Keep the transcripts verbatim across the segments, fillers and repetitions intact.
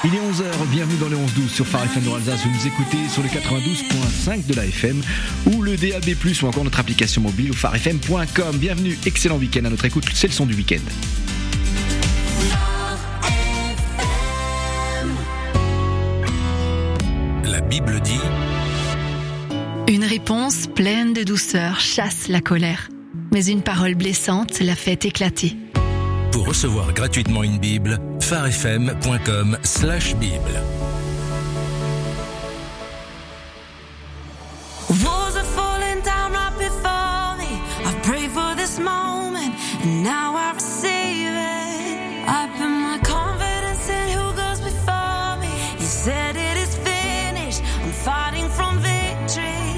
Il est onze heures, bienvenue dans les onze douze sur Phare F M de Alsace. Vous nous écoutez sur le quatre-vingt-douze virgule cinq de la F M ou le D A B plus, ou encore notre application mobile au phare f m point com. Bienvenue, excellent week-end à notre écoute, c'est le son du week-end. La Bible dit: une réponse pleine de douceur chasse la colère, mais une parole blessante la fait éclater. Pour recevoir gratuitement une Bible, phare f m point com slash bible. Walls are falling down right before me. I pray for this moment, and now I receive it. I put my confidence in who goes before me. He said it is finished. I'm fighting from victory.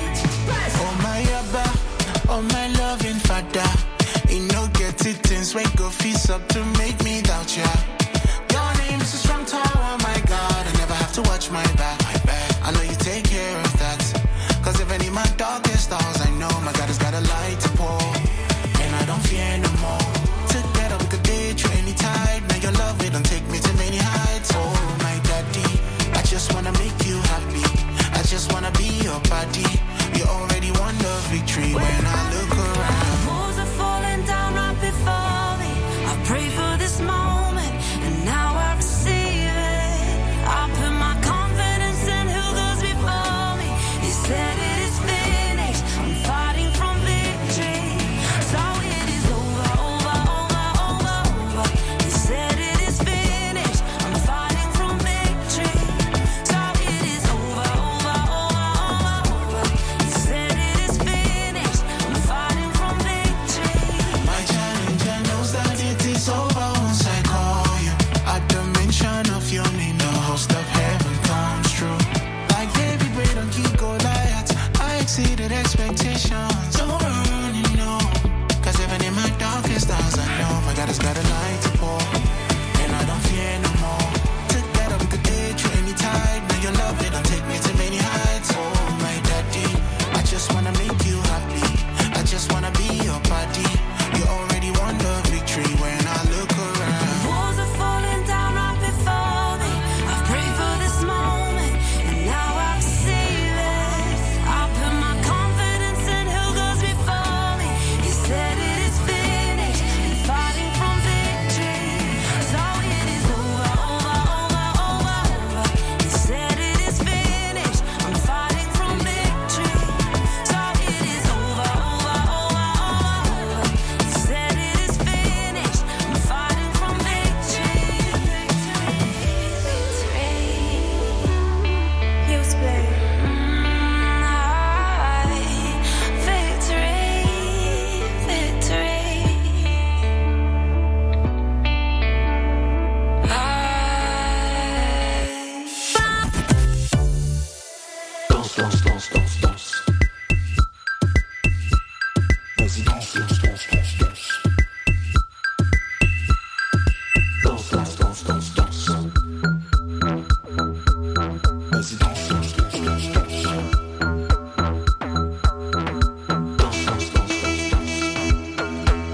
Oh my Abba, oh my loving Father. You know get it things when go feast up to make me doubt ya. Your name is a strong tower, my God. I never have to watch my back. My back. I know you take care of that. Cause even in my darkest hours, I know my God has got a light to pour. And I don't fear no more. Together we could day through any tide. Now your love, it don't take me to many heights. Oh my daddy, I just wanna make you happy. I just wanna be your buddy. You already won the victory when I look around. Walls are falling down right before me. I pray for this moment, and now I receive it. I put my confidence in who goes before me. He said it is finished. I'm fighting from victory. So it is over, over, over, over, over. He said it is finished. I'm fighting from victory. So it is over, over, over, over, over. He said it is finished. I'm fighting from victory. My challenger knows that it is over once I call you. At the mention of your name, the host of heaven comes true. Like David prayed on King Goliath, I exceeded expectations. Don't run, you know. Cause even in my darkest hours, I know my God has got a light to pour. And I don't fear no more. Together we could day through any tide. Now your love, it don't take me to many heights. Oh my daddy, I just wanna make you happy. I just wanna be your buddy. You already won the victory when I look around. Walls are falling down right before me. I pray for this moment, and now I receive it. I put my confidence in who goes before me. He said it is finished. I'm fighting from victory. So it is over, over, over, over, over. He said it is finished. I'm fighting from victory. So it is over, over, over, over, over. He said it is finished. I'm fighting from victory. Victory. You play. Victory. Victory. Danse, danse, danse, danse, danse. Vas-y, danse, danse, danse, danse, danse. Danse, danse, danse, danse, danse. Vas-y, danse, danse, danse, danse, danse. Danse, danse, danse, danse, danse.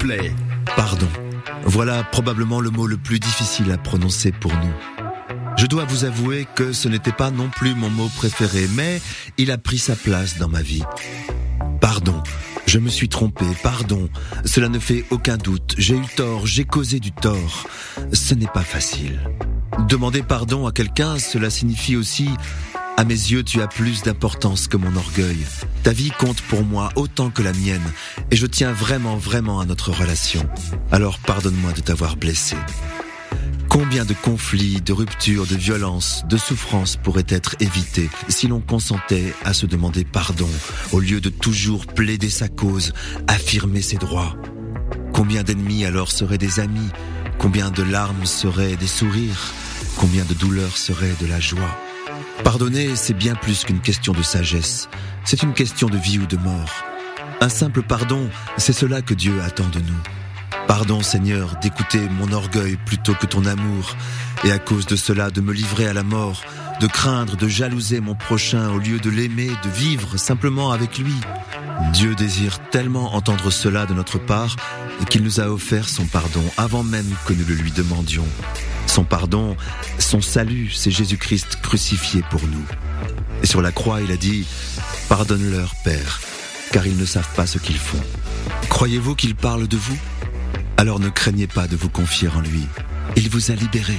plaît. Pardon. Voilà probablement le mot le plus difficile à prononcer pour nous. Je dois vous avouer que ce n'était pas non plus mon mot préféré, mais il a pris sa place dans ma vie. Pardon, je me suis trompé, pardon, cela ne fait aucun doute, j'ai eu tort, j'ai causé du tort. Ce n'est pas facile. Demander pardon à quelqu'un, cela signifie aussi, à mes yeux, tu as plus d'importance que mon orgueil. Ta vie compte pour moi autant que la mienne, et je tiens vraiment, vraiment à notre relation. Alors pardonne-moi de t'avoir blessé. Combien de conflits, de ruptures, de violences, de souffrances pourraient être évités si l'on consentait à se demander pardon, au lieu de toujours plaider sa cause, affirmer ses droits. Combien d'ennemis alors seraient des amis? Combien de larmes seraient des sourires? Combien de douleurs seraient de la joie? Pardonner, c'est bien plus qu'une question de sagesse. C'est une question de vie ou de mort. Un simple pardon, c'est cela que Dieu attend de nous. Pardon, Seigneur, d'écouter mon orgueil plutôt que ton amour, et à cause de cela de me livrer à la mort, de craindre, de jalouser mon prochain au lieu de l'aimer, de vivre simplement avec lui. Dieu désire tellement entendre cela de notre part qu'il nous a offert son pardon avant même que nous le lui demandions. Son pardon, son salut, c'est Jésus-Christ crucifié pour nous. Et sur la croix, il a dit « Pardonne-leur, Père, car ils ne savent pas ce qu'ils font. » Croyez-vous qu'il parle de vous ? Alors ne craignez pas de vous confier en lui. Il vous a libéré.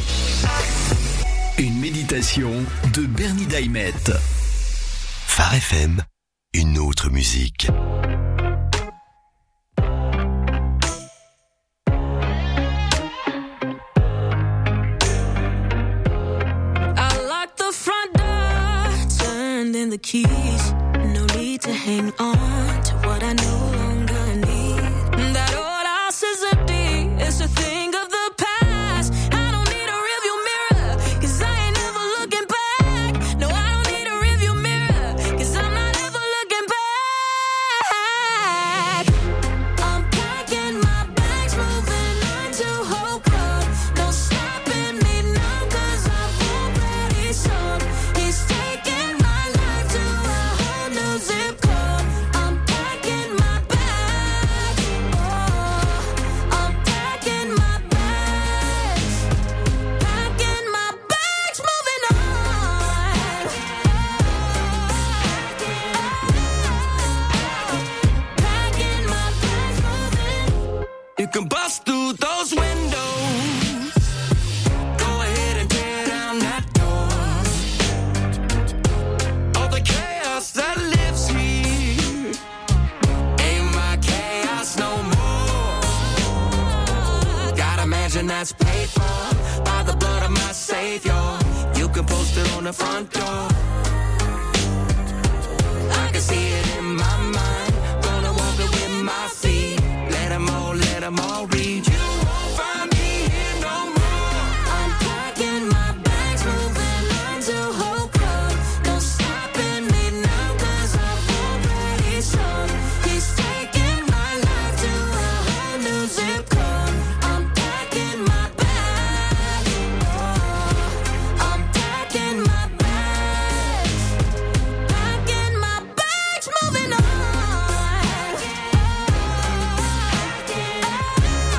Une méditation de Bernie Daimet. Phare F M, une autre musique. The keys, no need to hang on to what I no longer need. That old house is empty, it's a thing of the past. I don't need a rearview mirror, cause I ain't never looking back. No, I don't need a rearview mirror, cause I'm not ever looking back. I'm packing my bags, moving on to Hope Road. No stopping me now, cause I've already sold. He's taking zip code. I'm packing my bags. Oh, I'm packing my bags. Packing my bags, moving on. Packing my bags, moving. You can bust through those windows. Go ahead and tear down that door. All the chaos that lives here ain't my chaos no more. Got a mansion that's paid for by the blood of my Savior. You can post it on the front door. I can see it in my mind. Gonna walk it with my feet. Let them all, let them all read. You won't find me here no more. I'm packing my bags, moving on to Hope Road. No stopping me now, cause I've already sold. He's taking my life to a whole new zip code. I'm packing my bags. Oh, I'm packing my bags. Packing my bags, moving on.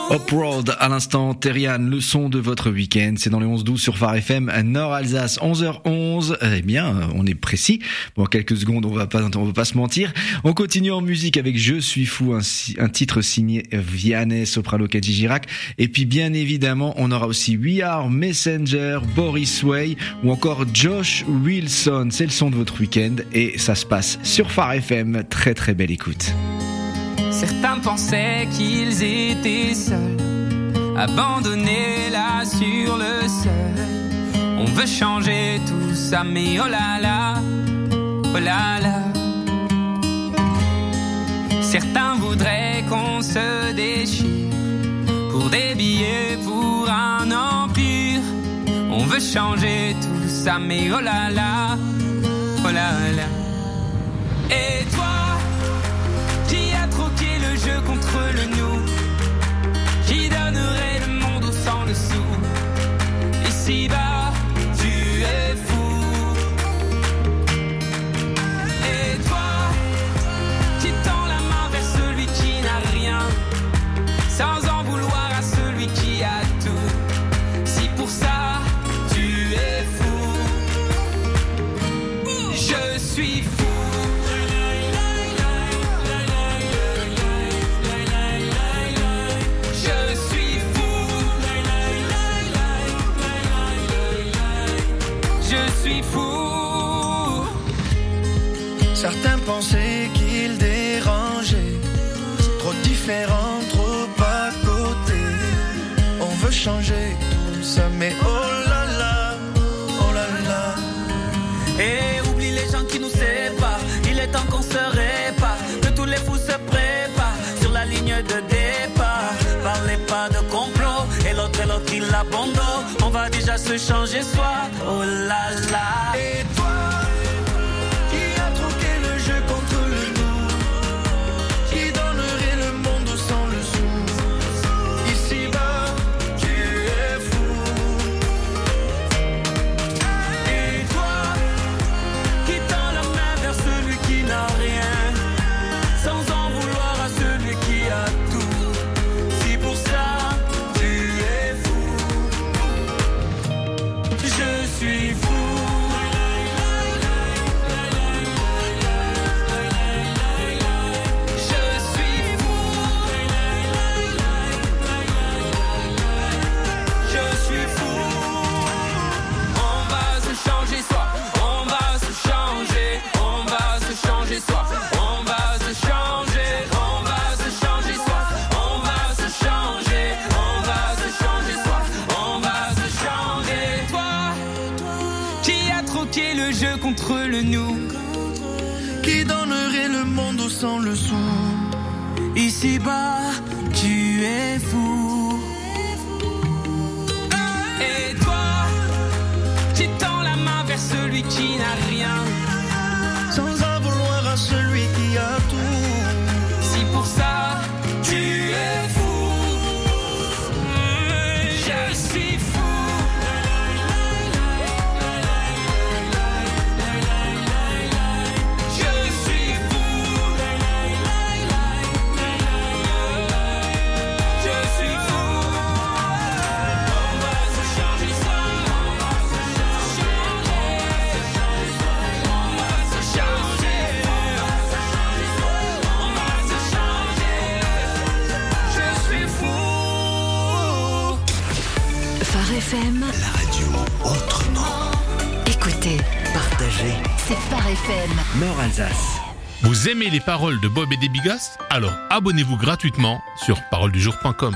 Uproad à l'instant, Terriane, le son de votre week-end, c'est dans les onze douze sur Phare F M, Nord-Alsace, onze heures onze. Eh bien, on est précis. Bon, quelques secondes, on va pas, on va pas se mentir. On continue en musique avec Je suis fou, un, un titre signé Vianney, Soprano, Kadji Girac. Et puis, bien évidemment, on aura aussi We Are Messenger, Boris Way ou encore Josh Wilson. C'est le son de votre week-end et ça se passe sur Phare F M. Très très belle écoute. Certains pensaient qu'ils étaient seuls, abandonnés là sur le seuil. On veut changer tout ça, mais oh là là, oh là là. Certains voudraient qu'on se déchire pour des billets, pour un empire. On veut changer tout ça, mais oh là là, oh là là. Et toi, le jeu contre le nous, qui donnerait le monde au sang le sou. Ici-bas, tu es fou. Et toi, qui tend la main vers celui qui n'a rien, sans en vouloir à celui qui a tout. Si pour ça, tu es fou, je suis fou. Certains pensaient qu'ils dérangeaient, trop différents, trop à côté. On veut changer tout ça, mais oh là là, oh là là. Et oublie les gens qui nous séparent, il est temps qu'on se répare, que tous les fous se préparent sur la ligne de départ. Parlez pas de complot, et l'autre et l'autre il abandonne. On va déjà se changer soi, oh là là. Et toi, contre le nous, qui donnerait le monde sans le sou. Ici-bas, tu es fou. Et toi, qui tend la main vers celui qui n'a rien, sans en vouloir à celui qui a tout. Si pour ça, tu es fou, je suis fou. Contre le nous, qui donnerait le monde sans le sou. Ici-bas, tu es fou. Et toi, tu tends la main vers celui qui n'a rien, sans en vouloir à celui qui a tout. Si pour ça, tu es fou, je suis fou. F M, la radio autrement. Écoutez, partagez, c'est Phare F M. Nord-Alsace. Vous aimez les paroles de Bob et des Bigastes? Alors abonnez-vous gratuitement sur parole du jour point com.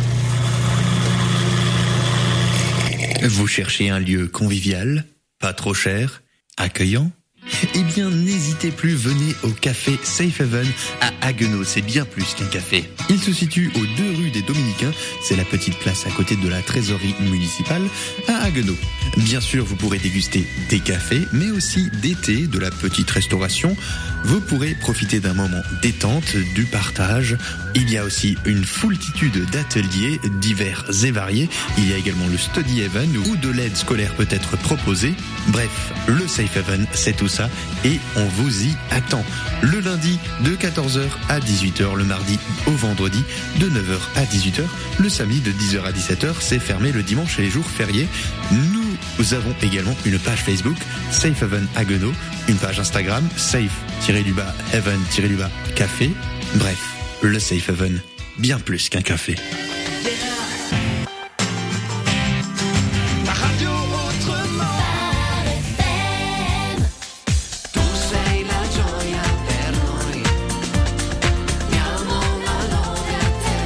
Vous cherchez un lieu convivial, pas trop cher, accueillant? Eh bien, n'hésitez plus, venez au café Safe Haven à Haguenau, c'est bien plus qu'un café. Il se situe aux deux rues des Dominicains, c'est la petite place à côté de la trésorerie municipale à Haguenau. Bien sûr, vous pourrez déguster des cafés, mais aussi des thés, de la petite restauration. Vous pourrez profiter d'un moment détente, du partage. Il y a aussi une foultitude d'ateliers divers et variés. Il y a également le Study Haven où de l'aide scolaire peut être proposée. Bref, le Safe Haven, c'est tout ça là et on vous y attend. Le lundi de quatorze heures à dix-huit heures, le mardi au vendredi de neuf heures à dix-huit heures, le samedi de dix heures à dix-sept heures, c'est fermé le dimanche et les jours fériés. Nous avons également une page Facebook, Safe Haven Haguenau, une page Instagram, Safe-Haven-Café. Bref, le Safe Haven, bien plus qu'un café. La radio autrement. Tu sei la gioia per noi. Diamo la lode a te.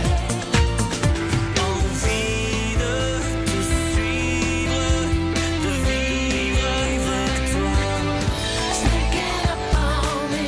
Envie de te suivre, de vivre avec toi. Sneaking up on me.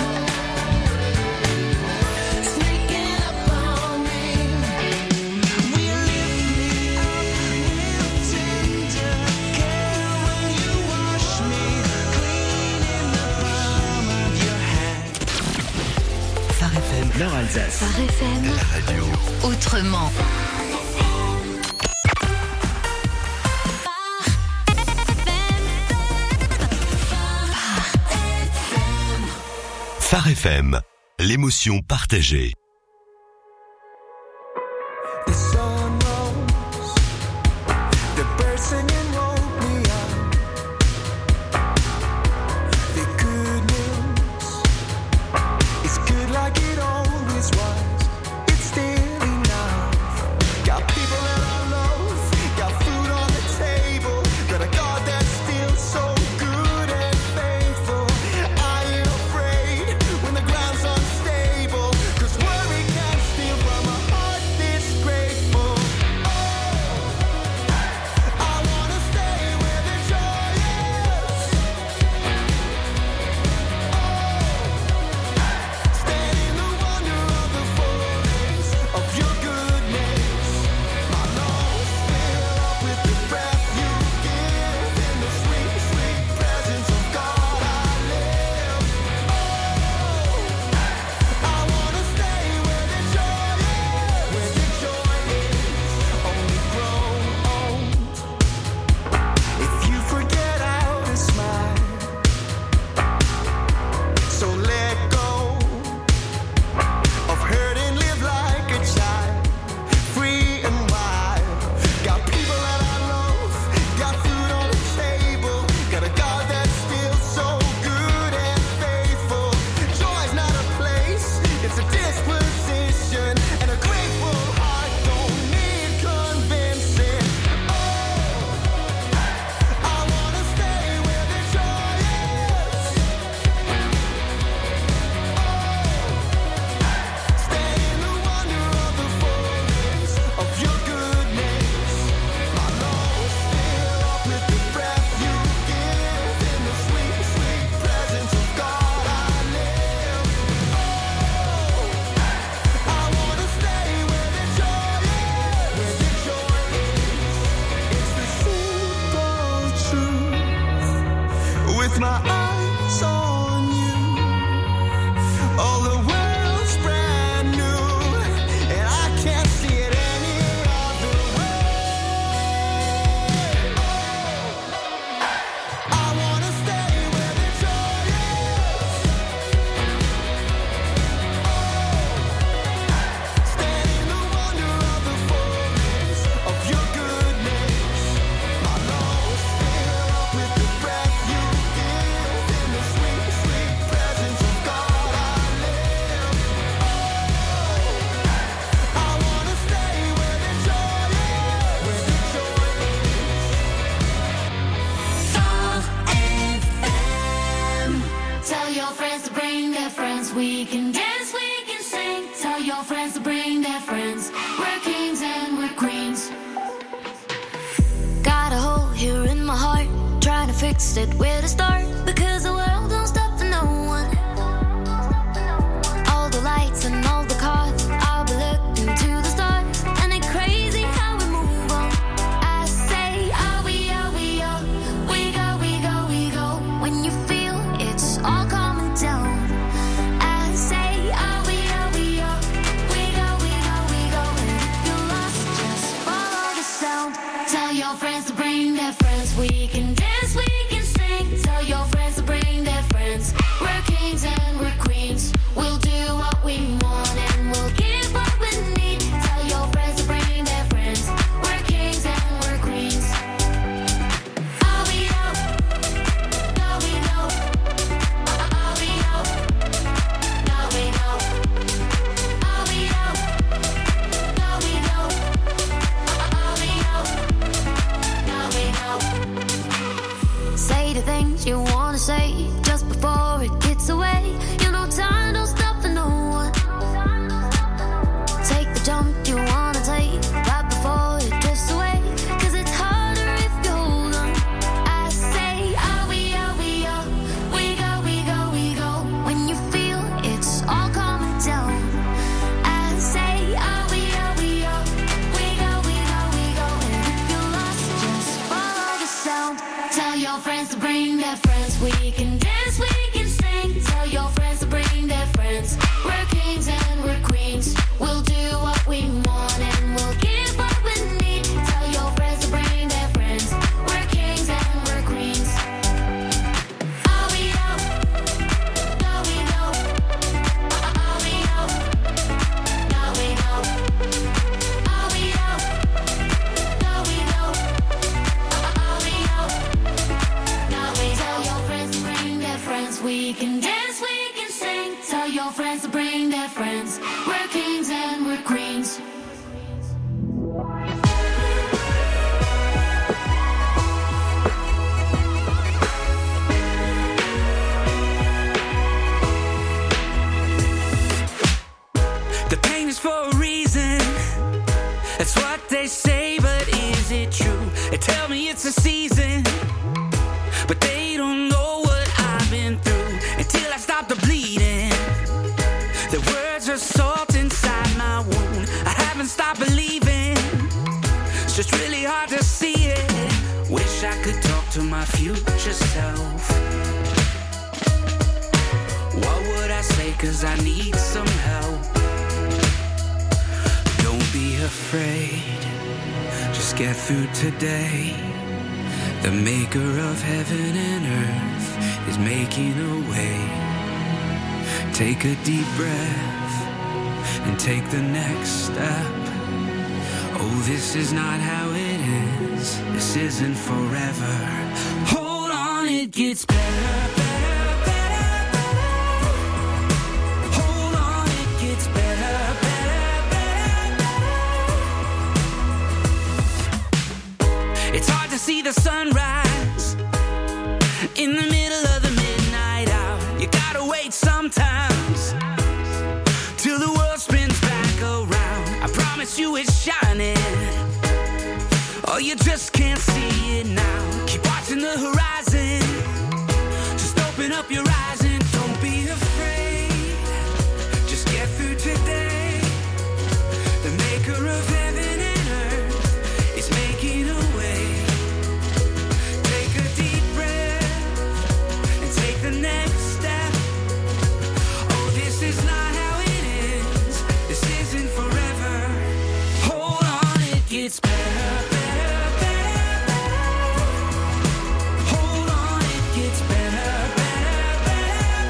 Sneaking up on me. We lift me up with tender care when you wash me clean in the palm of your hand. Phare F M, Nord-Alsace. Phare F M. La radio. Autrement. Phare F M, l'émotion partagée. The sun rose, the birds singing woke me up. The good news is good like it always was. It's still enough. Got people that I love, got food on the table, got a God that's still so good and faithful. I ain't afraid when the ground's unstable, 'cause worry can't steal from a heart this grateful. Oh, I wanna stay where the joy is. Oh, stand in the wonder of the fullness of your goodness. My lungs fill up with the breath you give. In the sweet, sweet presence of God I live. Oh, I wanna stay where the joy is, where the joy is only grown old. If you forget how to smile, so let go of hurt and live like a child, free and wild. Got people that I love, got food on the table, got a God that's still so good and faithful. Joy's not a place, it's a disposition, and a grateful heart don't need convincing. Oh, I wanna stay where the joy is. Stay in the wonder of the fullness of your goodness. My lungs fill up with the breath you give. In the sweet, sweet presence of God I live. Oh, I wanna stay where the joy is, where the joy is. It's the simple truth. With my eyes on you, all the world's brand new, and I can't see it any other way. Oh, I wanna stay where the joy is. Oh, stand in the wonder of the fullness of your goodness. My lungs fill up with the breath you give. In the sweet, sweet presence of God I live. Oh, I wanna stay where the joy is, where the joy is. Phare F M. Tell your friends to bring their friends. We can dance, we can sing. Tell your friends to bring their friends. We're kings and we're queens. Got a hole here in my heart, trying to fix it, where to start, because the world don't stop for no one. All the lights and all the cars, I'll be looking to the stars, and it's crazy how we move on. I say, are we, are we, are we go, we go, we go, when you feel it's all coming down. I say, are we, are we, are we go, we go, we go, and if you're lost, just follow the sound. Tell your friends to bring their friends. We can dance, we can sing. Tell your friends to bring their friends to bring their friends. We can dance, we can sing. Tell your friends to bring their friends. We're kings and we're queens. We'll do what we want and we'll give what we need. Tell your friends to bring their friends. We're kings and we're queens. All we know, all we know, all we know, all we know, all we know, all we know, all we know. Now we tell your friends to bring their friends. We can dance, we can sing. Tell your friends to bring their friends. We're kings and we're queens. The pain is for a reason. That's what they say, but is it true? They tell me it's a season, but they don't know what I've been through until I stop the bleeding. The words are salt inside my wound. I haven't stopped believing. It's just really hard to see it. Wish I could talk to my future self. What would I say? 'Cause I need some help. Don't be afraid. Just get through today. The maker of heaven and earth is making a way. Take a deep breath and take the next step. Oh, this is not how it is. This isn't forever. Hold on, it gets better, better, better, better. Hold on, it gets better, better, better, better. It's hard to see the sunrise in the middle of the midnight hour. You gotta wait sometimes till the world spins back around. I promise you it's shining. Oh, you just can't see it now. Keep watching the horizon. Just open up your eyes and don't be afraid. Just get through today. The maker of heaven and earth is making a way. Take a deep breath and take the next step. Oh, this is not how it is. This isn't forever. Hold on, it gets better, better, better, better. Hold on, it gets better, better, better,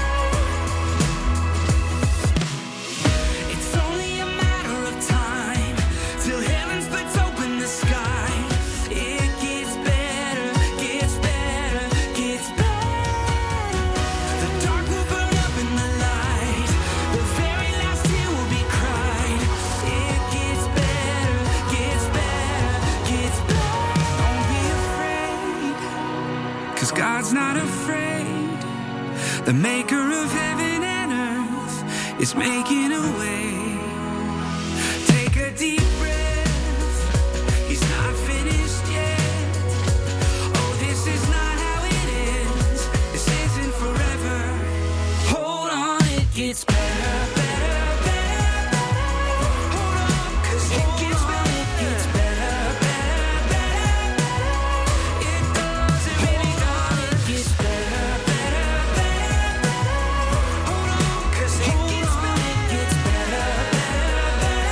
better. It's only a matter of time till heaven splits open the sky. It gets better, gets better, gets better. The dark will burn up in the light. The very last tear will be cried. It gets better, gets better, gets better. Don't be afraid, 'cause God's not afraid. The maker of heaven and earth is making a way. Take a deep breath. He's not finished yet. Oh, this is not how it is. This isn't forever. Hold on, it gets better, better, better, better. Hold on, 'cause it gets better, it gets better, better, better, better. It does, it really does. It gets better, better, better, better. Hold on, 'cause it gets better, it gets better, better,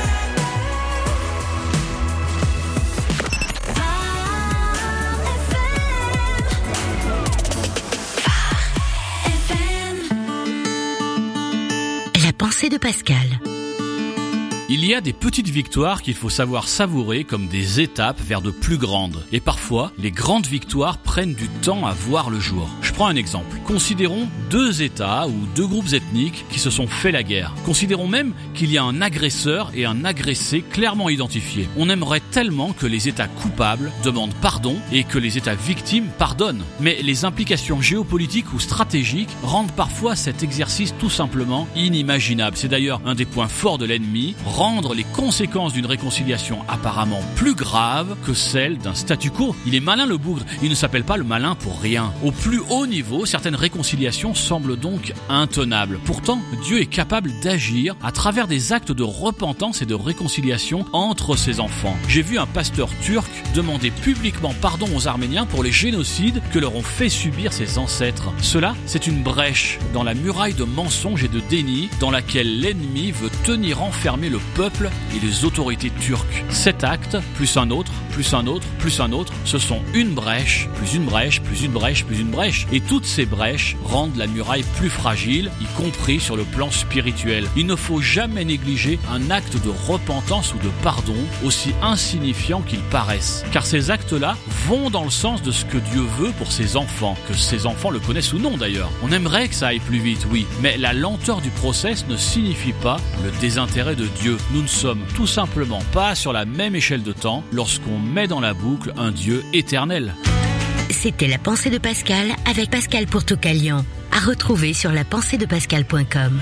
La pensée de Pascal. Il y a des petites victoires qu'il faut savoir savourer comme des étapes vers de plus grandes. Et parfois, les grandes victoires prennent du temps à voir le jour. Je prends un exemple. Considérons deux États ou deux groupes ethniques qui se sont fait la guerre. Considérons même qu'il y a un agresseur et un agressé clairement identifiés. On aimerait tellement que les États coupables demandent pardon et que les États victimes pardonnent. Mais les implications géopolitiques ou stratégiques rendent parfois cet exercice tout simplement inimaginable. C'est d'ailleurs un des points forts de l'ennemi, rendre les conséquences d'une réconciliation apparemment plus graves que celles d'un statu quo. Il est malin le bougre, il ne s'appelle pas le malin pour rien. Au plus haut niveau, certaines réconciliations semblent donc intenables. Pourtant, Dieu est capable d'agir à travers des actes de repentance et de réconciliation entre ses enfants. J'ai vu un pasteur turc demander publiquement pardon aux Arméniens pour les génocides que leur ont fait subir ses ancêtres. Cela, c'est une brèche dans la muraille de mensonges et de déni dans laquelle l'ennemi veut tenir enfermé le peuple et les autorités turques. Cet acte, plus un autre, plus un autre, plus un autre, ce sont une brèche, plus une brèche, plus une brèche, plus une brèche. Et toutes ces brèches rendent la muraille plus fragile, y compris sur le plan spirituel. Il ne faut jamais négliger un acte de repentance ou de pardon, aussi insignifiant qu'il paraisse. Car ces actes-là vont dans le sens de ce que Dieu veut pour ses enfants, que ses enfants le connaissent ou non d'ailleurs. On aimerait que ça aille plus vite, oui, mais la lenteur du process ne signifie pas le désintérêt de Dieu. Nous ne sommes tout simplement pas sur la même échelle de temps lorsqu'on met dans la boucle un Dieu éternel. C'était la pensée de Pascal avec Pascal Pourtoukalian. À retrouver sur la pensée de pascal point com.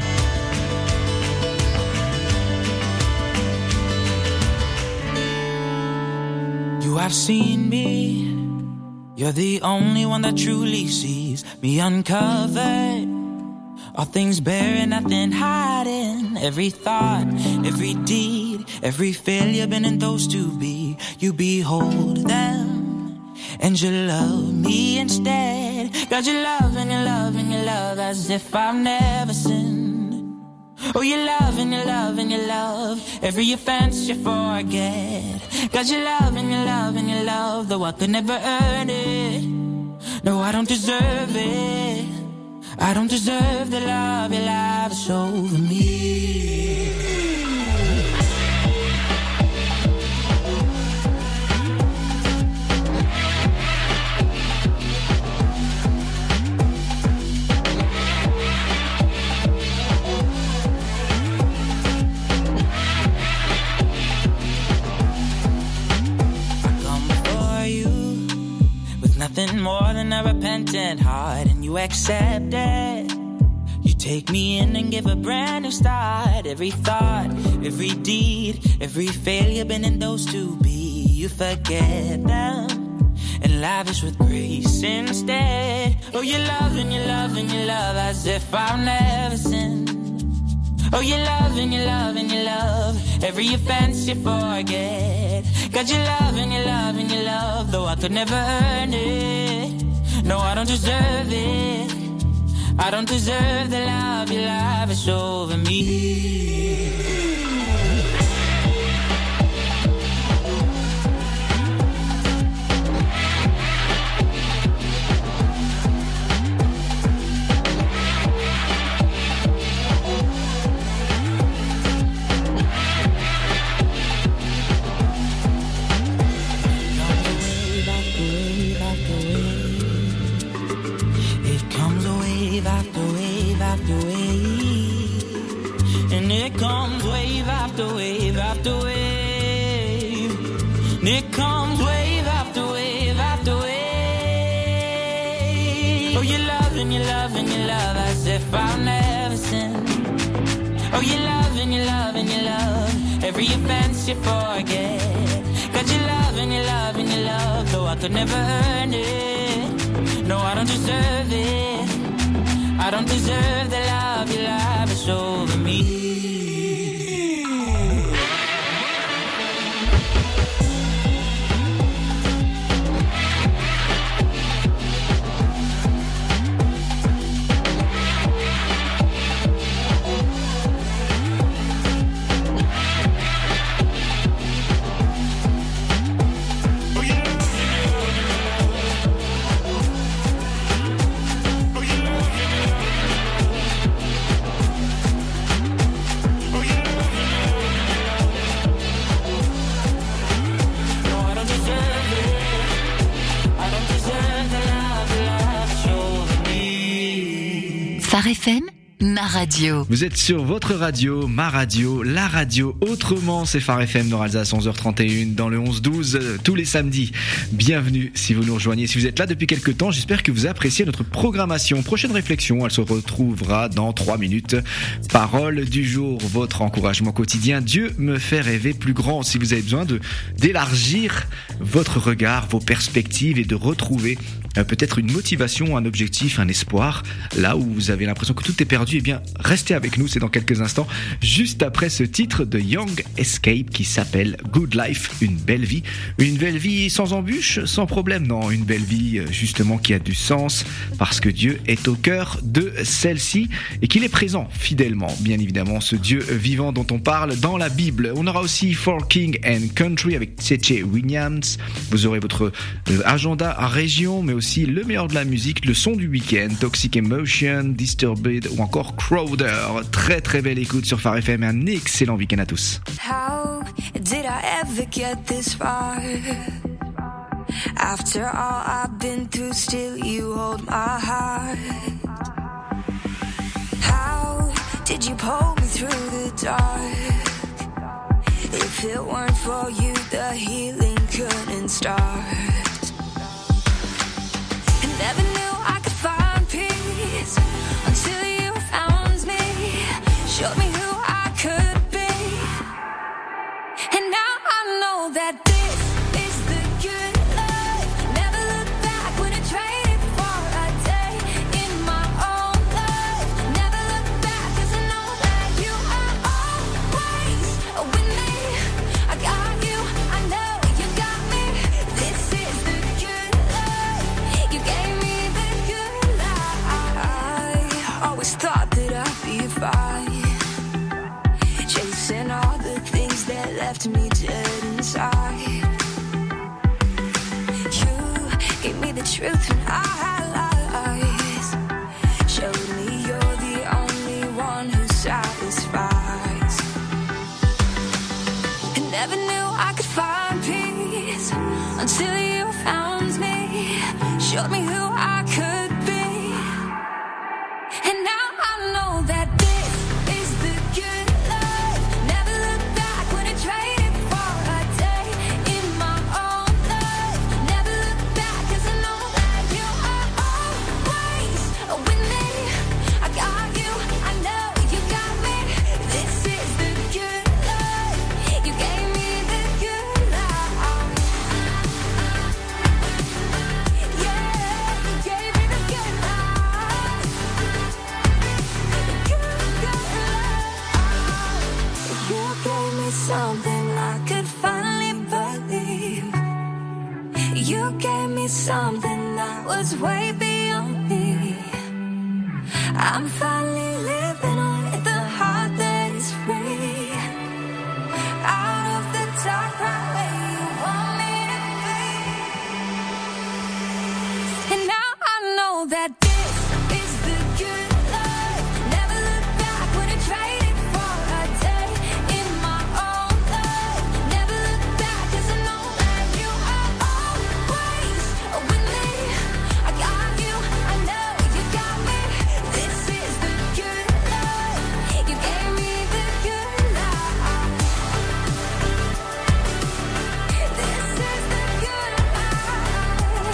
You have seen me. You're the only one that truly sees me uncovered. All things bare and nothing hiding. Every thought, every deed, every failure been in those to be. You behold them, and you love me instead. God, you love and you love and you love as if I've never sinned. Oh, you love and you love and you love every offense you forget. God, you love and you love and you love, though I could never earn it. No, I don't deserve it. I don't deserve the love you lavish over me. Nothing more than a repentant heart, and you accept it. You take me in and give a brand new start. Every thought, every deed, every failure been in those to be. You forget them and lavish with grace instead. Oh, you love and you love and you love as if I've never sinned. Oh, you love and you love and you love every offense you forget. God, you love and you love and you love, though I could never earn it. No, I don't deserve it. I don't deserve the love you lavish over me. It comes wave after wave after wave. It comes wave after wave after wave. Oh, you love and you love and you love as if I've never sinned. Oh, you love and you love and you love every offense you forget. God, you love and you love and you love, though I could never earn it. No, I don't deserve it. I don't deserve the love you lavish over me. Phare F M, ma radio. Vous êtes sur votre radio, ma radio, la radio autrement, c'est Phare F M Nord-Alsace, onze heures trente et une dans le onze douze, euh, tous les samedis. Bienvenue si vous nous rejoignez. Si vous êtes là depuis quelques temps, j'espère que vous appréciez notre programmation. Prochaine réflexion, elle se retrouvera dans trois minutes. Parole du jour, votre encouragement quotidien. Dieu me fait rêver plus grand. Si vous avez besoin de d'élargir votre regard, vos perspectives et de retrouver euh, peut-être une motivation, un objectif, un espoir. Là où vous avez l'impression que tout est perdu, eh bien, restez avec nous, c'est dans quelques instants, juste après ce titre de Young Escape qui s'appelle Good Life, une belle vie. Une belle vie sans embûches, sans problème, non, une belle vie justement qui a du sens parce que Dieu est au cœur de celle-ci et qu'il est présent fidèlement, bien évidemment, ce Dieu vivant dont on parle dans la Bible. On aura aussi For King and Country avec Tchétché Williams. Vous aurez votre agenda à région, mais aussi le meilleur de la musique, le son du week-end, Toxic Emotion, Disturbed ou encore Crowder. Très très belle écoute sur Phare F M et un excellent week-end à tous. How did I ever get this far? After all I've been through, still you hold my heart. How did you pull me through the dark? If it weren't for you, the healing couldn't start. I never knew I could find peace until you found me, showed me who I could be. And now I know that this is the good life. Never look back when I traded for a day in my own life. Never look back 'cause I know that you are always with me. I got you, I know you got me. This is the good life. You gave me the good life. I always thought that I'd be fine, chasing all the things that left me dead inside. You gave me the truth and I had lies, showed me you're the only one who satisfies. I never knew I could find peace until you found me, showed me who I could be. And now I know that this is the good life. Never look back when I traded for a day in my own life. Never look back 'cause I know that you are always with me. I got you, I know you got me. This is the good life. You gave me the good life. Yeah, you gave me the good life. You gave me something I could finally believe. You gave me something that was way beyond me. I'm finally living with the heart that is free. Out of the dark, right where you want me to be. And now I know that this is the good life. Never look back when I traded for a day in my own life. Never look back 'cause I know that you are always with me. I got you, I know you got me. This is the good life. You gave me the good life. This is the good life.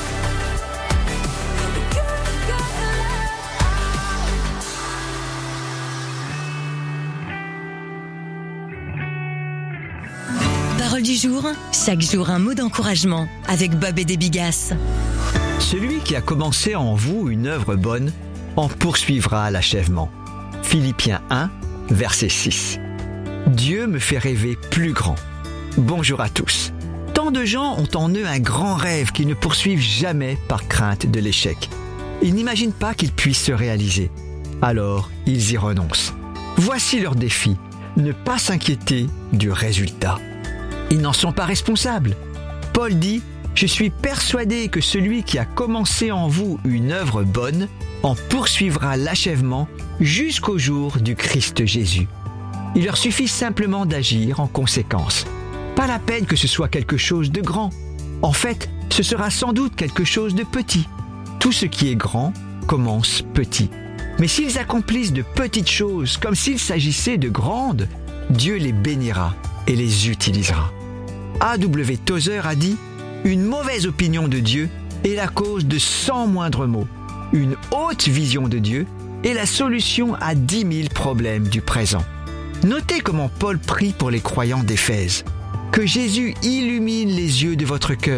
The good, good Parole du jour, chaque jour un mot d'encouragement avec Bob et des Bigasses. Celui qui a commencé en vous une œuvre bonne en poursuivra à l'achèvement. Philippiens un, verset six. Dieu me fait rêver plus grand. Bonjour à tous. Tant de gens ont en eux un grand rêve qu'ils ne poursuivent jamais par crainte de l'échec. Ils n'imaginent pas qu'il puisse se réaliser. Alors, ils y renoncent. Voici leur défi, ne pas s'inquiéter du résultat. Ils n'en sont pas responsables. Paul dit « Je suis persuadé que celui qui a commencé en vous une œuvre bonne en poursuivra l'achèvement jusqu'au jour du Christ Jésus. » Il leur suffit simplement d'agir en conséquence. Pas la peine que ce soit quelque chose de grand. En fait, ce sera sans doute quelque chose de petit. Tout ce qui est grand commence petit. Mais s'ils accomplissent de petites choses comme s'il s'agissait de grandes, Dieu les bénira et les utilisera. A W Tozer a dit « Une mauvaise opinion de Dieu est la cause de cent moindres maux. Une haute vision de Dieu est la solution à dix mille problèmes du présent. » Notez comment Paul prie pour les croyants d'Éphèse. Que Jésus illumine les yeux de votre cœur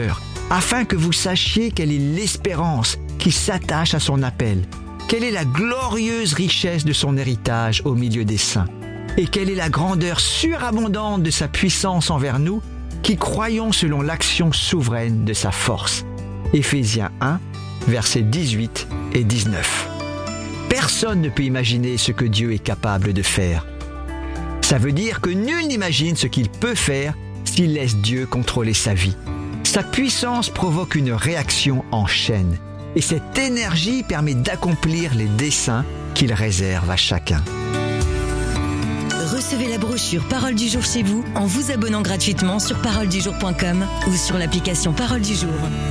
afin que vous sachiez quelle est l'espérance qui s'attache à son appel, quelle est la glorieuse richesse de son héritage au milieu des saints, et quelle est la grandeur surabondante de sa puissance envers nous, qui croyons selon l'action souveraine de sa force. Éphésiens un, versets dix-huit et dix-neuf. Personne ne peut imaginer ce que Dieu est capable de faire. Ça veut dire que nul n'imagine ce qu'il peut faire s'il laisse Dieu contrôler sa vie. Sa puissance provoque une réaction en chaîne, et cette énergie permet d'accomplir les desseins qu'il réserve à chacun. Recevez la brochure Parole du jour chez vous en vous abonnant gratuitement sur parole du jour point com ou sur l'application Parole du jour.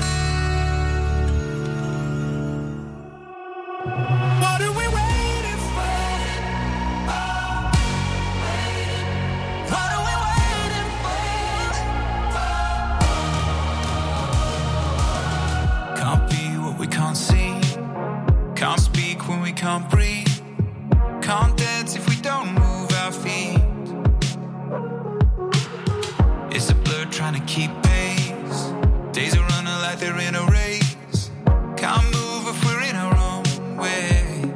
Can't be what we can't see. Can't speak when we can't breathe. Can't dance if we don't move our feet. It's a blur trying to keep pace. Days are running like they're in a race. Can't move if we're in our own way.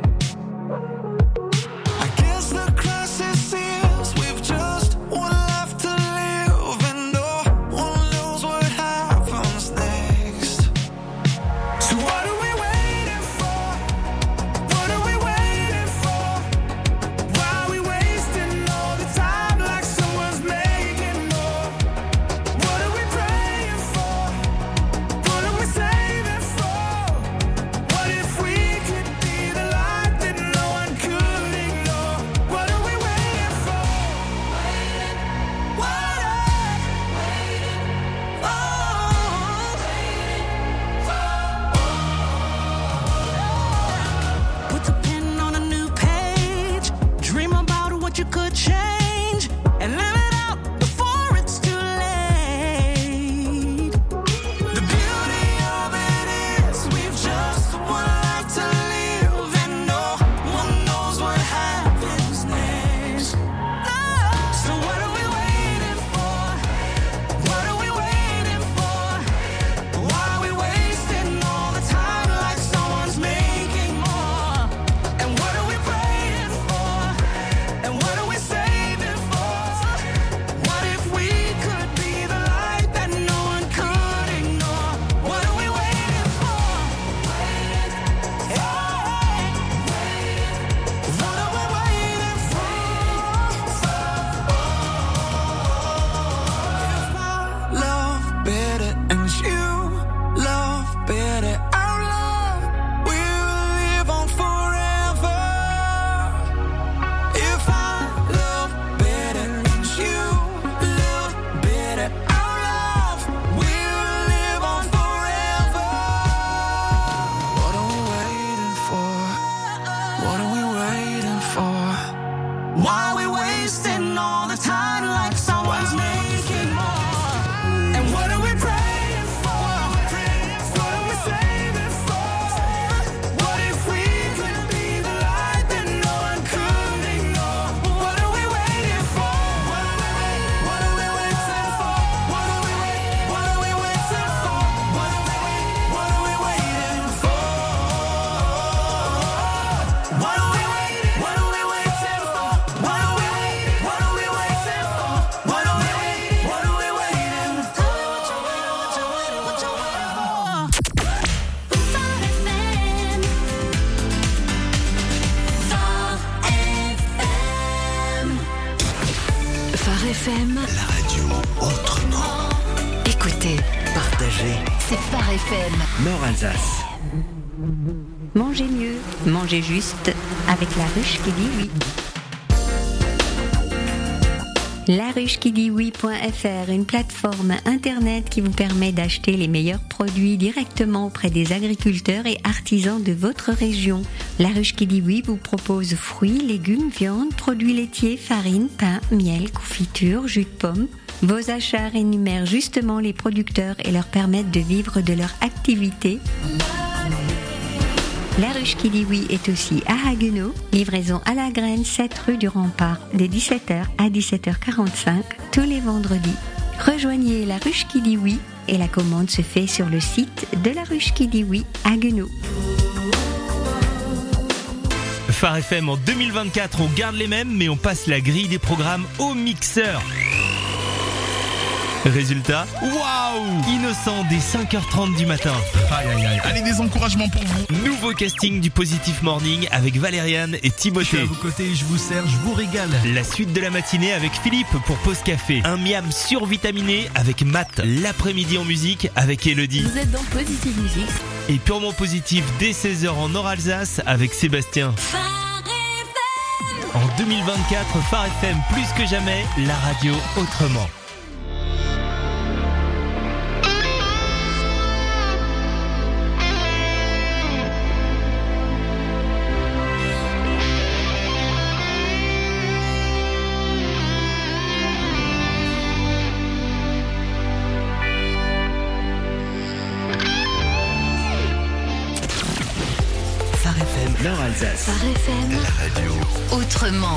I guess the crisis seals we've just one life to live, and no one knows what happens next. So what are we waiting for? What are we waiting for? Why are we wasting all the time like someone's making more? What are we praying for? What are we saving for? What if we could be the light that no one could ignore? What are we waiting for? What are Put the pen on a new page. Dream about what you could change and live it out before it's too late. The beauty of it is we've just one life to live, and no one knows what happens next. So what are we waiting for? What are we waiting for? Why are we wasting all the time like someone's making more? And what are we praying for? And what are we saving for? What if we could be the light that no one could ignore? What are we waiting for? Hey, what are we waiting for? If I love better and you love better, our love will live on forever. If I love better and you love better, our love will live on forever. What are we waiting for? What are we waiting for? Why are we wasting all the time like someone's making more? And what are we praying for? What are we saving for? What if we could be the light that no one could ignore? What are we waiting for? What are we waiting for? What are we waiting? What are we waiting for? What are we waiting? What are we waiting for? What are we waiting? What are we waiting for? What are we waiting? What are we waiting for? What are we waiting? What are we waiting for? What you waiting? What you waiting? What you waiting for? Phare F M. La radio autrement. Écoutez, Partagez. c'est Phare F M. Nord Alsace. Mangez mieux, mangez juste, avec la ruche qui dit oui. La ruche qui dit oui point F R, une plateforme internet qui vous permet d'acheter les meilleurs produits directement auprès des agriculteurs et artisans de votre région. La ruche qui dit oui vous propose fruits, légumes, viande, produits laitiers, farine, pain, miel, confiture, jus de pomme. Vos achats rémunèrent justement les producteurs et leur permettent de vivre de leur activité. La ruche qui dit oui est aussi à Haguenau, livraison à la graine, sept rue du Rempart, de dix-sept heures à dix-sept heures quarante-cinq, tous les vendredis. Rejoignez la ruche qui dit oui et la commande se fait sur le site de La Ruche qui dit oui à Guenot. Phare F M en deux mille vingt-quatre, on garde les mêmes, mais on passe la grille des programmes au mixeur. Résultat, waouh, innocent dès cinq heures trente du matin. Aïe aïe aïe, allez, des encouragements pour vous. Nouveau casting du Positif Morning avec Valériane et Timothée. Je suis à vos côtés, je vous sers, je vous régale. La suite de la matinée avec Philippe pour Pause Café. Un miam survitaminé avec Matt. L'après-midi en musique avec Elodie. Vous êtes dans Positive Music. Et purement positif dès seize heures en Nord-Alsace avec Sébastien. En deux mille vingt-quatre, Phare F M plus que jamais, la radio autrement. Nord-Alsace. Phare F M. La radio. Autrement.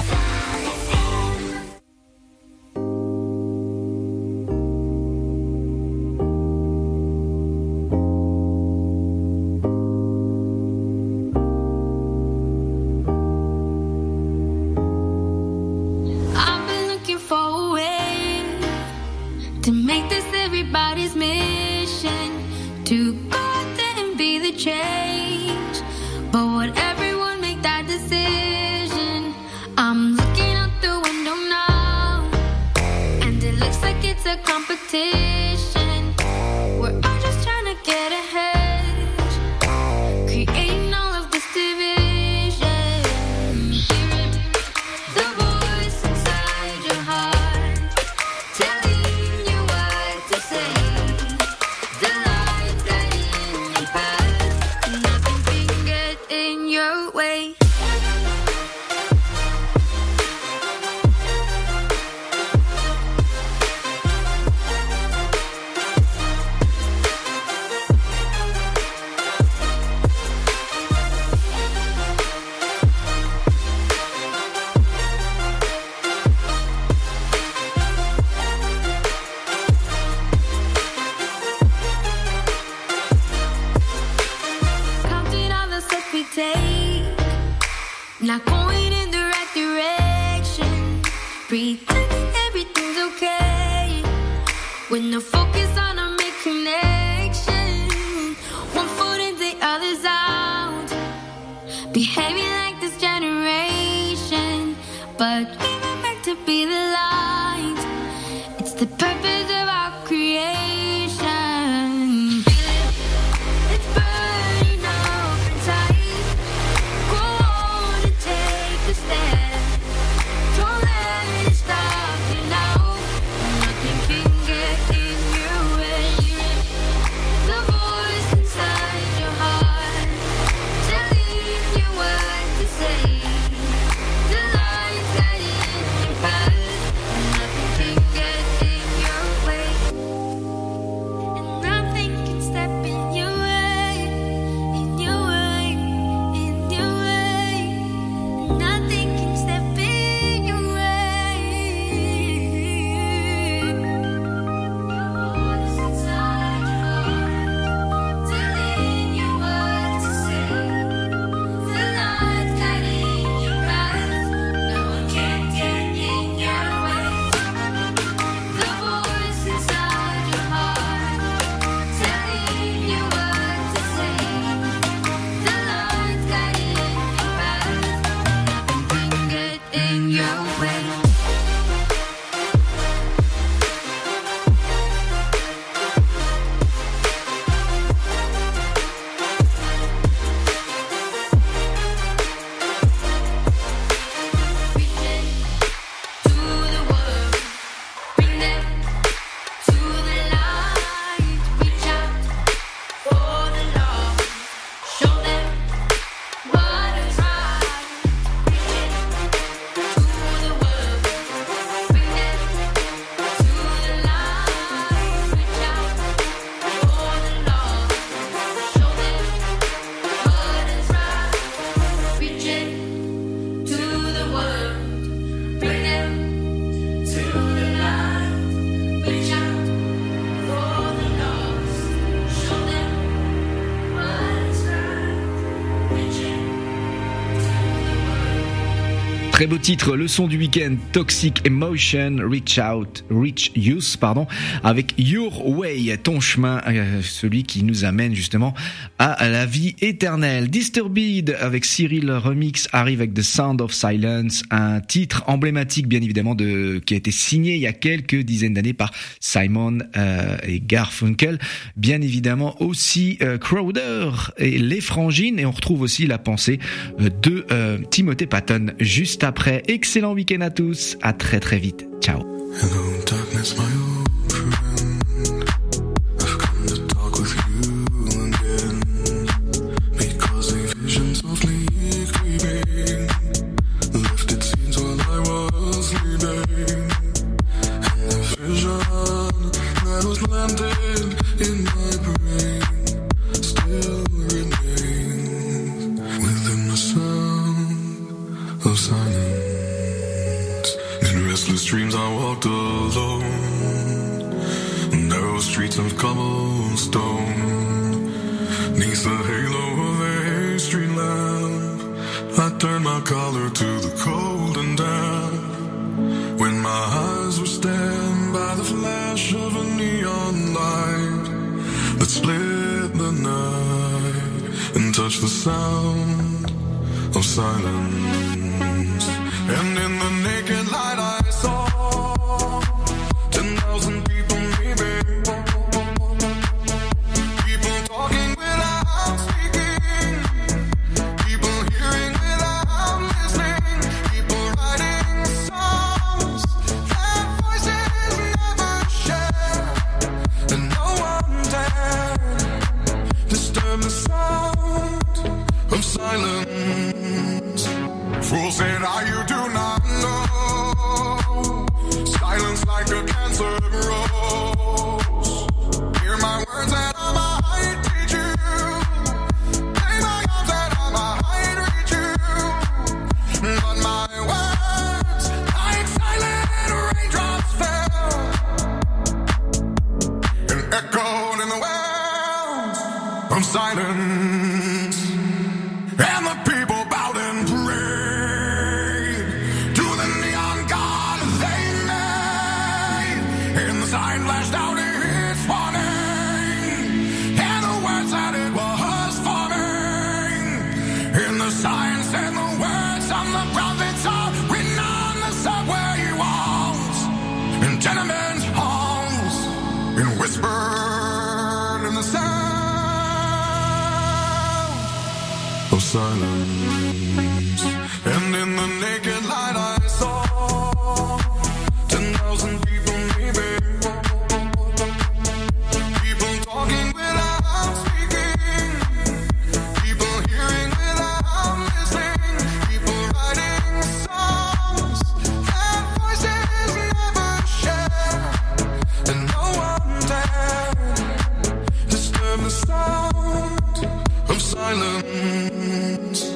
I've been looking for a way to make this everybody's mission, to go out there and be the change. But would everyone make that decision? I'm looking out the window now, and it looks like it's a competition. We're all just trying to get ahead, creating all of this division. The voice inside your heart, telling you what to say. The light guiding your path, nothing can get in your way. Counting all the steps we take, not going in the right direction, pretending everything's okay, with no focus on our main connection. One foot in, the other's out, behaving like this generation, but we were meant to be the light. It's the purpose of our creation. It's burning up inside. Go on and take a step. Don't let it stop you now. Nothing can get in your Très beau titre, le son du week-end, Toxic Emotion, Reach Out, Reach Youth, pardon, avec Your Way, ton chemin, euh, celui qui nous amène justement à la vie éternelle. Disturbed avec Cyril Remix arrive avec The Sound of Silence, un titre emblématique bien évidemment de qui a été signé il y a quelques dizaines d'années par Simon euh, et Garfunkel, bien évidemment aussi euh, Crowder et les Frangines, et on retrouve aussi la pensée euh, de euh, Timothée Patton juste après. Excellent week-end à tous, à très très vite, ciao. Hello, darkness, my old friend. I've come to talk with you again, because a vision softly creeping left its scenes while I was sleeping, and the vision that was landed in my brain still remains within the sound of silence. In restless dreams I walked alone, narrow streets of cobblestone, neath the halo of a street lamp, I turned my collar to the cold and damp, when my eyes were stabbed by the flash of a neon light that split the night and touched the sound of silence. And in the naked light I saw ten thousand people maybe, people talking without speaking, people hearing without listening, people writing songs that voices never share, and no one dared disturb the sound of silence. Fool said, "Are you do not know? Silence like a cancer grows. Hear my words and I might teach you. Lay my arms and I might reach you. But my words, like silent raindrops fell and echoed in the wells of silence. And the people bowed and prayed to the neon god they made. And the sign flashed out its warning, and the words that it was forming. And the sign said the words of the prophets are written on the subway walls, in tenement halls, and whispered in the sound of silence. And in the naked light I saw ten thousand people maybe, people talking without speaking, people hearing without listening, people writing songs that voices never share, and no one dared disturb the sound of silence.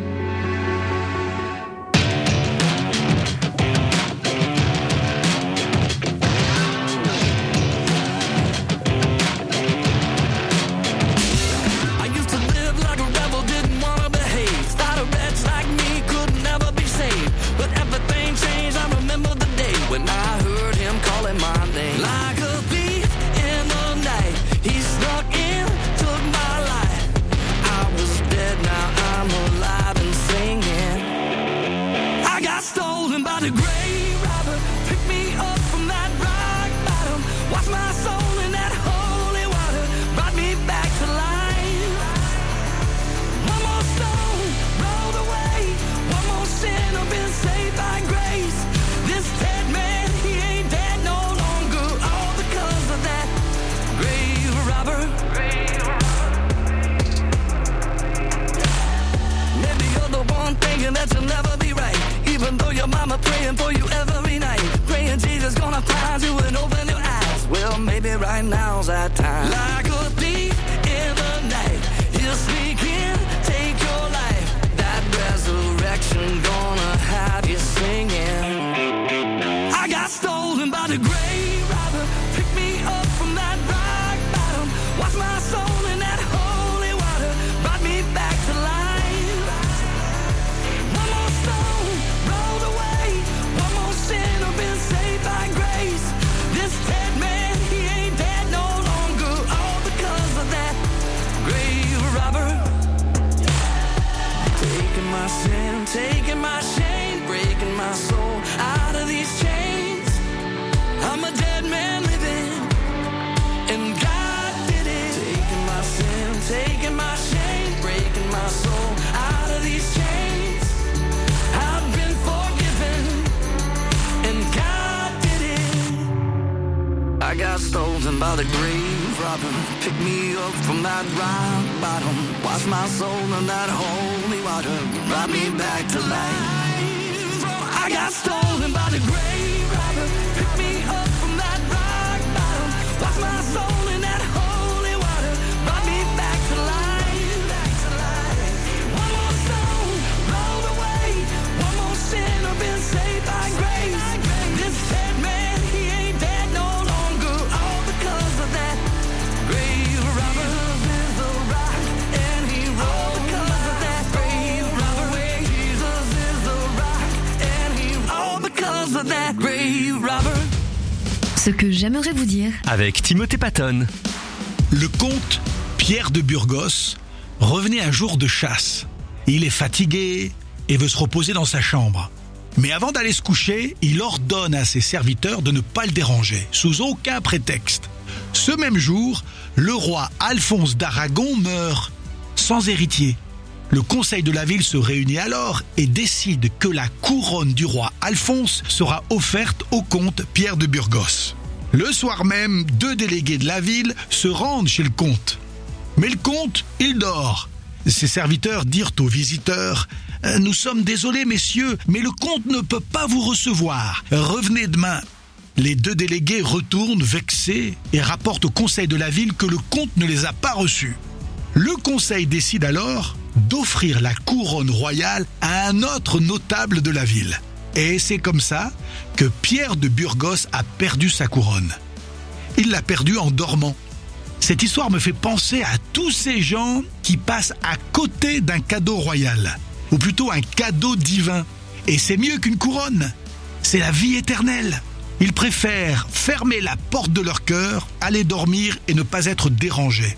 I used to live like a rebel, didn't wanna behave. Thought a wretch like me could never be saved. But everything changed, I remember the day when I heard him calling my name. Like a thief in the night, he snuck in, took my life. I was dead, now I'm alive and singing. I got stolen by the grave robber, picked me up from that rock bottom, washed my soul in that holy water, brought me back to life. One more stone rolled away, one more sin, I've been saved by grace. This dead man, he ain't dead no longer, all because of that grave robber. Maybe you're the one thinking that you'll never be right, even though your mama praying for you every night, praying Jesus gonna find you and open your eyes. Well, maybe right now's that time. Like a thief in the night, he'll sneak in, take your life. That resurrection gonna have you singing. I got stolen by the grave robber, picked me up from that rock bottom, washed my soul in that holy water, brought me back to life. One more stone rolled I got stolen by the grave robber. Pick me up from that rock bottom. Wash my soul in that holy water. Brought me back to life. Oh, I got stolen by the grave robber. Pick me up from that rock bottom. Wash my soul in that holy water. Brought me back to life. Back to life. One more soul rolled away. One more sinner been saved by grace. This dead man, he ain't dead no longer. All because of that grave robber is a rock, and he rolled because of that grave robber. Jesus is a rock, and he all because of that grave robber. Ce que j'aimerais vous dire. Avec Timothée Patton. Le comte Pierre de Burgos revenait un jour de chasse. Il est fatigué et veut se reposer dans sa chambre. Mais avant d'aller se coucher, il ordonne à ses serviteurs de ne pas le déranger, sous aucun prétexte. Ce même jour, le roi Alphonse d'Aragon meurt, sans héritier. Le conseil de la ville se réunit alors et décide que la couronne du roi Alphonse sera offerte au comte Pierre de Burgos. Le soir même, deux délégués de la ville se rendent chez le comte. Mais le comte, il dort. Ses serviteurs dirent aux visiteurs « Nous sommes désolés, messieurs, mais le comte ne peut pas vous recevoir. Revenez demain. » Les deux délégués retournent vexés et rapportent au conseil de la ville que le comte ne les a pas reçus. Le conseil décide alors d'offrir la couronne royale à un autre notable de la ville. Et c'est comme ça que Pierre de Burgos a perdu sa couronne. Il l'a perdue en dormant. Cette histoire me fait penser à tous ces gens qui passent à côté d'un cadeau royal, ou plutôt un cadeau divin. Et c'est mieux qu'une couronne, c'est la vie éternelle. Ils préfèrent fermer la porte de leur cœur, aller dormir et ne pas être dérangés,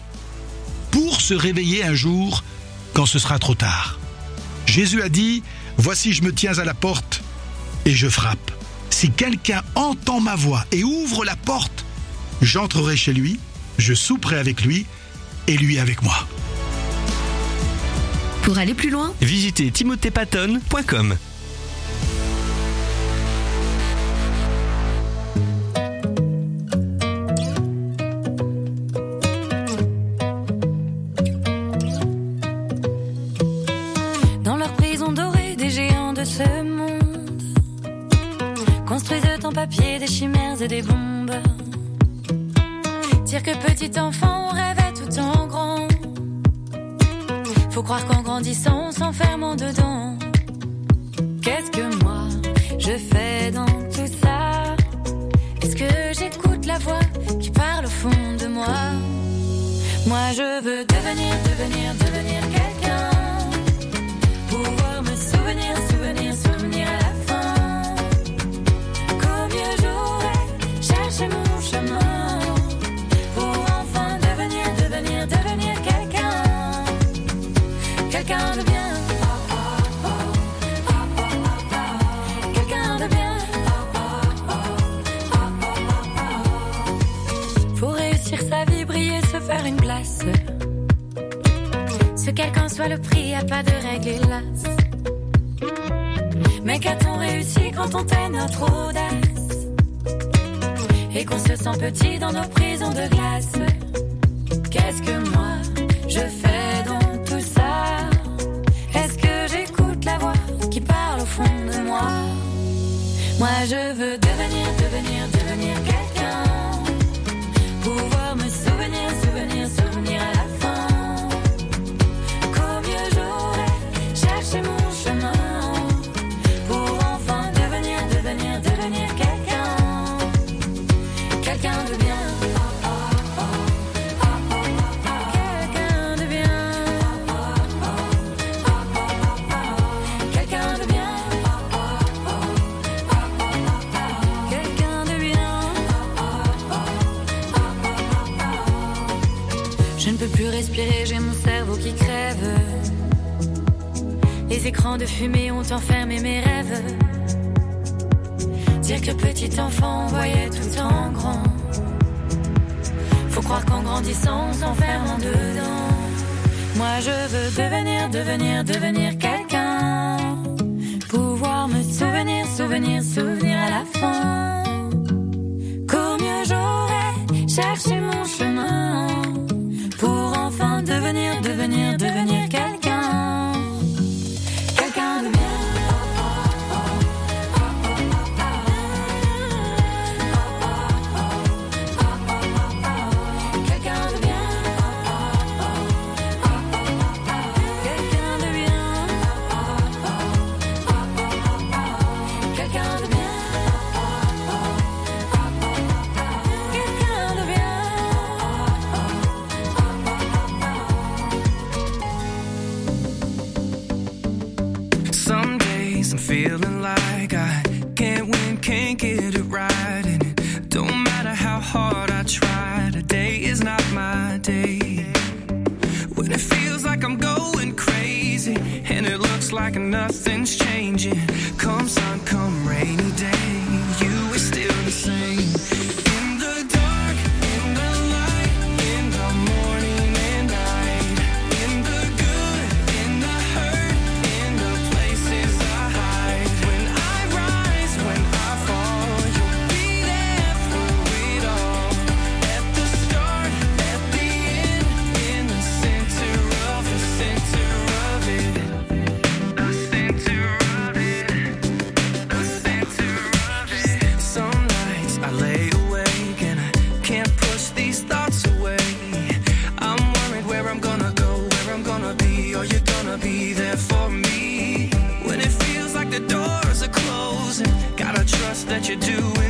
pour se réveiller un jour quand ce sera trop tard. Jésus a dit « Voici, je me tiens à la porte et je frappe. Si quelqu'un entend ma voix et ouvre la porte, j'entrerai chez lui, je souperai avec lui et lui avec moi. » Pour aller plus loin, visitez timothée patton point com. Dans leur prison dorée, des géants de ce monde construisent en papier des chimères et des bombes. Dire que petit enfant rêvait tout en grand. Faut croire qu'en grandissant, on s'enferme en dedans. Qu'est-ce que moi je fais dans tout ça? Est-ce que j'écoute la voix qui parle au fond de moi? Moi je veux devenir, devenir, devenir quelqu'un. Pouvoir me souvenir, souvenir, souvenir à la fin. Qu'au mieux j'aurais cherché mon chemin. Pour enfin devenir, devenir, devenir quelqu'un. Quelqu'un de bien. Quelqu'un de bien. Faut réussir sa vie, briller, se faire une place. Ce quelqu'un soit le prix, y a pas de règle hélas. Mais qu'a-t-on réussi quand on tait notre audace? Et qu'on se sent petit dans nos prisons de glace. Qu'est-ce que moi je fais dans tout ça? Est-ce que j'écoute la voix qui parle au fond de moi? Moi je veux devenir, devenir, devenir quelqu'un. Pouvoir me souvenir, souvenir, souvenir à la fin. Qu'au mieux j'aurais cherché mon chemin. Pour enfin devenir, devenir, devenir quelqu'un. Quelqu'un de bien. Quelqu'un de bien. Quelqu'un de bien. Quelqu'un de bien. Je ne peux plus respirer, j'ai mon cerveau qui crève. Les écrans de fumée ont enfermé mes rêves. Dire que petit enfant on voyait tout en grand. Faut croire qu'en grandissant on s'enferme en dedans. Moi je veux devenir, devenir, devenir quelqu'un. Pouvoir me souvenir, souvenir, souvenir à la fin. Qu'au mieux j'aurais chercher mon chemin pour enfin devenir, devenir, devenir quelqu'un. Quelqu'un de bien. Quelqu'un de bien. Quelqu'un de bien. Quelqu'un de bien. Quelqu'un de bien. Some days I'm feeling like I can't win, can't get it right, and it don't matter how hard I try. Today is not my day. When it feels like I'm going crazy and it looks like nothing's changing. Come sun, come rainy day, you are still the same. In the dark, in the light, in the morning and night, in the good, in the hurt, in the places I hide. When I rise, when I fall, you'll be there through it all. At the start, at the end, in the center of the center of it. The center of it. The center of it. Some nights I lay awake and I can't push these thoughts away. I'm worried where I'm gonna go, where I'm gonna be. Are you gonna be there for me? When it feels like the doors are closing, gotta trust that you're doing